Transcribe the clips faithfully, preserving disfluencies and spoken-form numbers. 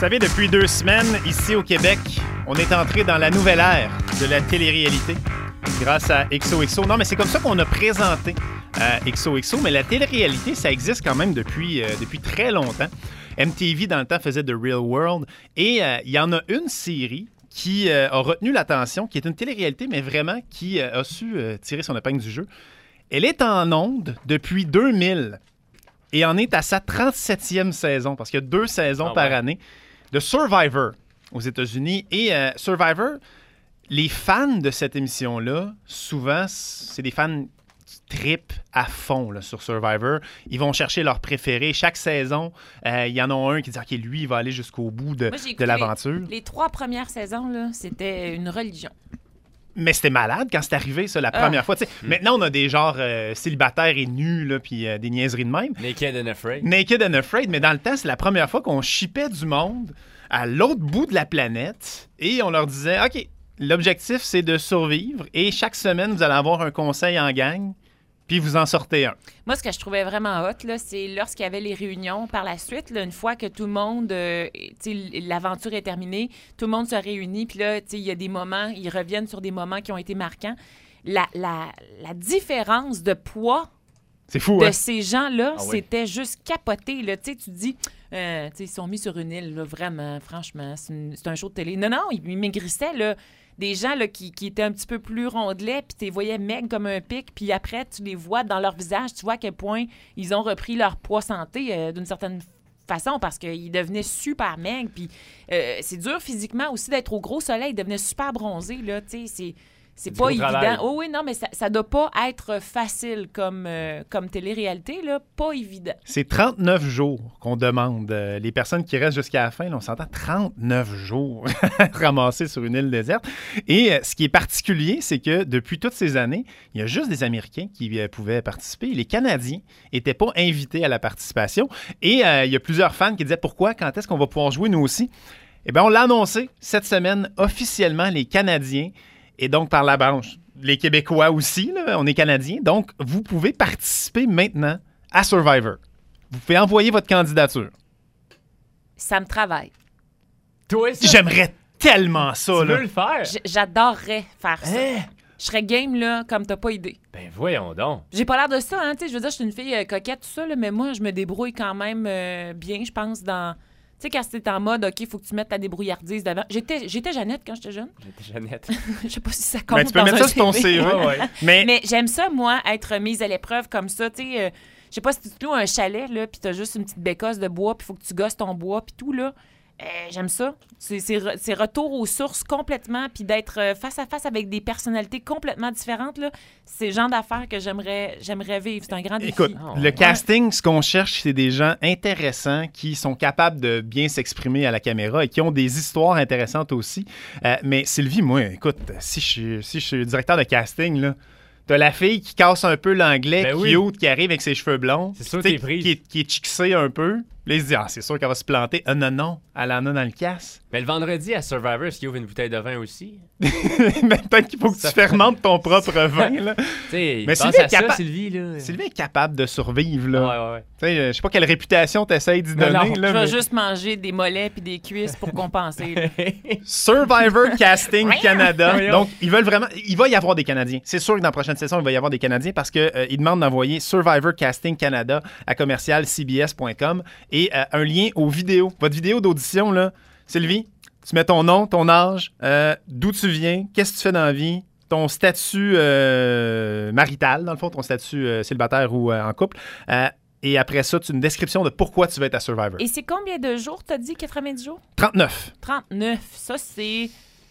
savez, depuis deux semaines, ici au Québec, on est entré dans la nouvelle ère de la télé-réalité grâce à X O X O. Non, mais c'est comme ça qu'on a présenté euh, X O X O, mais la télé-réalité, ça existe quand même depuis, euh, depuis très longtemps. M T V, dans le temps, faisait The Real World. Et euh, il y en a une série qui euh, a retenu l'attention, qui est une télé-réalité, mais vraiment qui euh, a su euh, tirer son épingle du jeu. Elle est en ondes depuis deux mille et en est à sa trente-septième saison, parce qu'il y a deux saisons Ah, par ouais. année, de Survivor aux États-Unis. Et euh, Survivor, les fans de cette émission-là, souvent, c'est des fans qui trippent à fond là, sur Survivor. Ils vont chercher leur préféré. Chaque saison, euh, il y en a un qui dit « OK, lui, il va aller jusqu'au bout de, Moi, j'ai de écouté l'aventure. » Les, les trois premières saisons, là, c'était une religion. Mais c'était malade quand c'est arrivé, ça, la Ah. première fois. Tu sais, Maintenant, on a des genres euh, célibataires et nus, là, puis euh, des niaiseries de même. Naked and Afraid. Naked and Afraid, mais dans le temps, c'est la première fois qu'on shippait du monde à l'autre bout de la planète et on leur disait « OK, l'objectif, c'est de survivre et chaque semaine, vous allez avoir un conseil en gang, puis vous en sortez un. » Moi, ce que je trouvais vraiment hot, là, c'est lorsqu'il y avait les réunions par la suite, là, une fois que tout le monde, euh, tu sais, l'aventure est terminée, tout le monde se réunit, puis là, tu sais, il y a des moments, ils reviennent sur des moments qui ont été marquants. La, la, la différence de poids C'est fou, de hein? ces gens-là, Ah oui. c'était juste capoté. Là. Tu sais, tu te dis, euh, tu sais, ils sont mis sur une île, là, vraiment, franchement, c'est, une- c'est un show de télé. Non, non, ils, ils maigrissaient, là. Des gens là, qui, qui étaient un petit peu plus rondelets, puis tu les voyais maigres comme un pic, puis après, tu les vois dans leur visage, tu vois à quel point ils ont repris leur poids santé euh, d'une certaine façon, parce qu'ils devenaient super maigres, puis euh, c'est dur physiquement aussi d'être au gros soleil, ils devenaient super bronzés, là, tu sais, c'est... C'est Du pas gros évident. travail. Oh oui, non, mais ça, ça doit pas être facile comme, euh, comme télé-réalité, là. Pas évident. C'est trente-neuf jours qu'on demande. Euh, les personnes qui restent jusqu'à la fin, là, on s'entend trente-neuf jours ramassés sur une île déserte. Et euh, ce qui est particulier, c'est que depuis toutes ces années, il y a juste des Américains qui euh, pouvaient participer. Les Canadiens n'étaient pas invités à la participation. Et euh, il y a plusieurs fans qui disaient pourquoi, quand est-ce qu'on va pouvoir jouer nous aussi? Eh bien, on l'a annoncé cette semaine officiellement, les Canadiens. Et donc, par la branche, les Québécois aussi, là, on est Canadiens. Donc, vous pouvez participer maintenant à Survivor. Vous pouvez envoyer votre candidature. Ça me travaille. Toi, ça, J'aimerais tellement ça, tu là. veux le faire? J- J'adorerais faire ça. Hein? Je serais game, là, comme t'as pas idée. Ben voyons donc. J'ai pas l'air de ça, hein, tu sais. Je veux dire, je suis une fille euh, coquette, tout ça, là, mais moi, je me débrouille quand même euh, bien, je pense, dans... Tu sais, quand c'était en mode, OK, il faut que tu mettes ta débrouillardise d'avant. J'étais, j'étais Jeannette quand j'étais jeune. J'étais Jeannette. Je sais pas si ça compte Mais tu peux dans mettre un ça sur ton C V. Ouais, ouais. Mais, Mais j'aime ça, moi, être mise à l'épreuve comme ça. Tu sais, euh, je sais pas si tu te loues un chalet, là, puis t'as juste une petite bécosse de bois, puis il faut que tu gosses ton bois, puis tout, là. Euh, j'aime ça. C'est, c'est, re- c'est retour aux sources complètement, puis d'être euh, face à face avec des personnalités complètement différentes, là. C'est le genre d'affaires que j'aimerais, j'aimerais vivre. C'est un grand défi. écoute, Ah, le ouais. casting, ce qu'on cherche, c'est des gens intéressants qui sont capables de bien s'exprimer à la caméra et qui ont des histoires intéressantes aussi. Euh, mais Sylvie, moi, écoute, si je suis, si je suis directeur de casting, là, t'as la fille qui casse un peu l'anglais, Ben cute, oui. qui arrive avec ses cheveux blonds. C'est sûr tu sais, t'es prise. Qui est, qui est chicksée un peu. Là, il se dit, ah, c'est sûr qu'elle va se planter. Ah non, non, elle en a dans le casse. Mais le vendredi à Survivor, est-ce qu'il ouvre une bouteille de vin aussi? Mais peut-être qu'il faut que tu Ça- fermentes ton propre vin, là. Tu sais, Mais pense Sylvie est à ça, capa- Sylvie, là. Sylvie est capable de survivre, Ouais, là. ouais, ouais. Tu sais, je sais pas quelle réputation t'essayes d'y Non, donner, non, là. Je vais mais- juste manger des mollets puis des cuisses pour compenser. là. Survivor Casting Canada. Voyons. Donc, ils veulent vraiment... Il va y avoir des Canadiens. C'est sûr que dans la prochaine saison, il va y avoir des Canadiens parce qu'ils euh, ils demandent d'envoyer Survivor Casting Canada à commercial c b s point com et euh, un lien aux vidéos. Votre vidéo d'audition, là, Sylvie, tu mets ton nom, ton âge, euh, d'où tu viens, qu'est-ce que tu fais dans la vie, ton statut euh, marital, dans le fond, ton statut euh, célibataire ou euh, en couple. Euh, et après ça, tu as une description de pourquoi tu veux être à Survivor. Et c'est combien de jours, t'as dit, quatre-vingt-dix jours? trente-neuf. trente-neuf. Ça, c'est...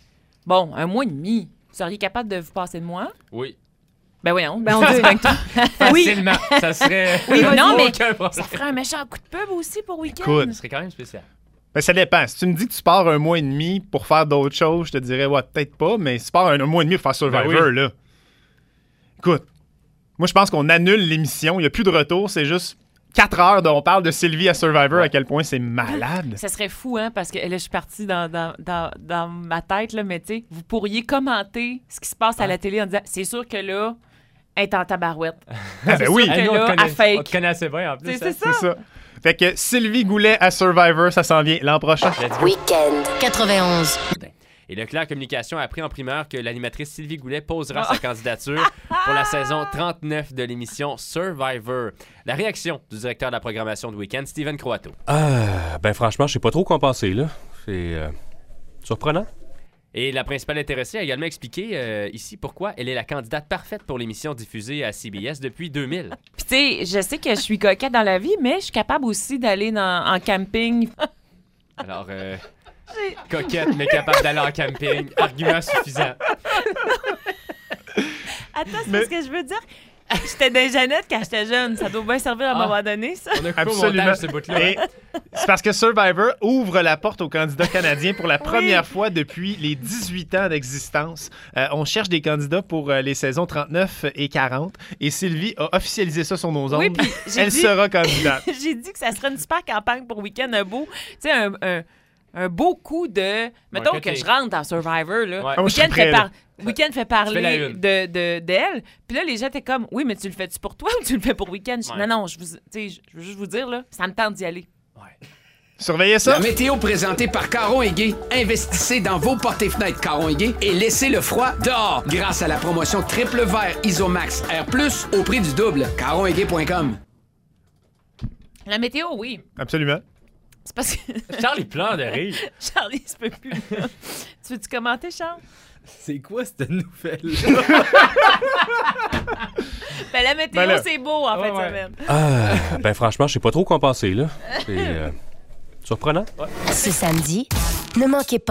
Bon, un mois et demi. Vous seriez capable de vous passer de moi? Oui. Ben voyons. Ben, on C'est dit- bien que toi. Oui. Facilement. Ça serait. Oui, non, mais aucun problème. ça ferait un méchant coup de pub aussi pour week-end. Écoute. Ça serait quand même spécial. Ben, ça dépend. Si tu me dis que tu pars un mois et demi pour faire d'autres choses, je te dirais, ouais, peut-être pas, mais si tu pars un, un mois et demi pour faire Survivor, Ben oui. là. Écoute, moi, je pense qu'on annule l'émission. Il n'y a plus de retour. C'est juste quatre heures dont on parle de Sylvie à Survivor, Ouais. à quel point c'est malade. Ça serait fou, hein, parce que là, je suis partie dans, dans, dans, dans ma tête, là, mais tu sais, vous pourriez commenter ce qui se passe à la télé en disant, c'est sûr que là, elle est en tabarouette. Ah, ben oui. sûr que Hey, nous, on là, te connaît- à fake. on te connaît assez bien en plus. C'est hein. c'est ça. C'est ça. Fait que Sylvie Goulet à Survivor, ça s'en vient l'an prochain. Let's go. Week-end quatre-vingt-onze. Et Leclerc Communication a appris en primeur que l'animatrice Sylvie Goulet posera sa candidature pour la saison trente-neuf de l'émission Survivor. La réaction du directeur de la programmation de Week-end, Steven Croato. Ah, ben franchement, je sais pas trop quoi en penser, là. C'est euh, surprenant. Et la principale intéressée a également expliqué euh, ici pourquoi elle est la candidate parfaite pour l'émission diffusée à C B S depuis deux mille. Puis tu sais, je sais que je suis coquette dans la vie, mais je suis capable aussi d'aller dans- en camping. Alors, euh, coquette, mais capable d'aller en camping. Argument suffisant. Attends, c'est Mais- ce que je veux dire. J'étais des Jeannette quand j'étais jeune. Ça doit bien servir à un Ah. moment donné, ça. On a coupé au Absolument. montage ce bout-là. Et c'est parce que Survivor ouvre la porte aux candidats canadiens pour la première fois depuis les dix-huit ans d'existence. Euh, on cherche des candidats pour euh, les saisons trente-neuf et quarante. Et Sylvie a officialisé ça sur nos ondes. Oui, puis j'ai Elle dit- sera candidate. J'ai dit que ça serait une super campagne pour Week-end, un beau, tu sais, un, un, un beau coup de... Mettons Ouais, que que je t'es- rentre dans Survivor, là. Ouais. Ah, moi, je suis Week-end prêt, fait, là. par- Week-end fait Tu fais la parler une. de, de, d'elle. Puis là, les gens étaient comme, oui, mais tu le fais-tu pour toi ou tu le fais pour Week-end? Je dis, Ouais. non, non, je, vous, tu sais, je je veux juste vous dire, là, ça me tente d'y aller. Ouais. Surveillez ça. La météo présentée par Caron et Gay. Investissez dans vos portes et fenêtres Caron et Gay et laissez le froid dehors grâce à la promotion Triple Vert Isomax Air Plus au prix du double. caron et gay point com. La météo, oui. Absolument. C'est parce que... Charles, il pleure de rire. Charlie, se peut plus. là. Tu veux-tu commenter, Charles? C'est quoi cette nouvelle? Ben, la météo, Ben là. c'est beau en Ouais, fin de ouais. semaine. Ah, ben franchement, je sais pas trop quoi en penser, là. C'est euh, surprenant. Ce samedi, ne manquez pas